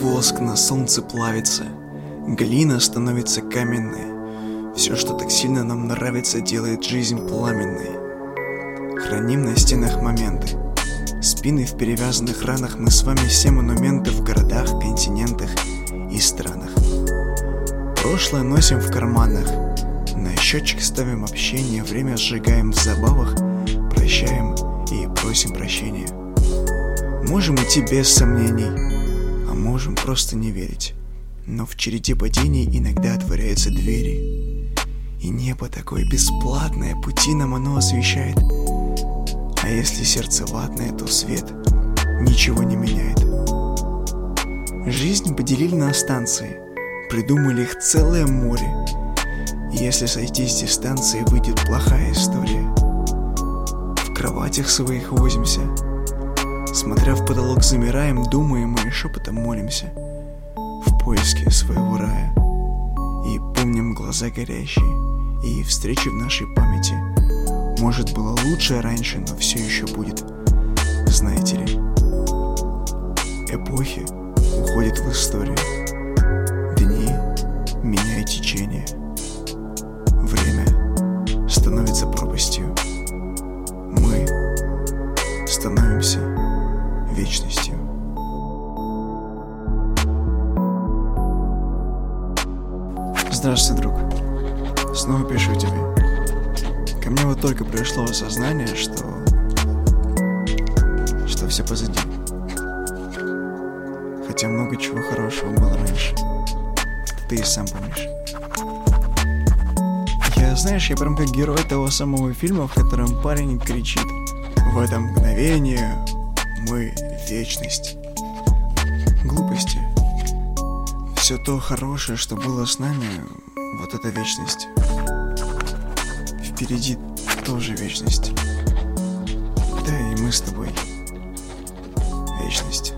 воск на солнце плавится, глина становится каменной. Все, что так сильно нам нравится, делает жизнь пламенной. Храним на стенах моменты, спины в перевязанных ранах. Мы с вами все монументы в городах, континентах и странах. Прошлое носим в карманах, на счетчик ставим общение, время сжигаем в забавах, прощаем и просим прощения. Можем идти без сомнений, а можем просто не верить. Но в череде падений иногда отворяются двери, и небо такое бесплатное, пути нам оно освещает. А если сердце ватное, то свет ничего не меняет. Жизнь поделили на станции, придумали их целое море. И если сойти с дистанции, выйдет плохая история. В кроватях своих возимся, смотря в потолок замираем, думаем и шепотом молимся в поиске своего рая. И помним глаза горящие и встречи в нашей памяти. Может, было лучше раньше, но все еще будет. Знаете ли, эпохи уходят в историю, дни меняют течение, время становится пропастью, мы становимся вечностью. Здравствуй, друг. Снова пишу тебе. Ко мне вот только пришло осознание, что все позади. Хотя много чего хорошего было раньше. Ты и сам помнишь. Знаешь, я прям как герой того самого фильма, в котором парень кричит: в это мгновение мы вечность. Глупости. Все то хорошее, что было с нами, вот это вечность. Впереди тоже вечность. Да и мы с тобой вечность.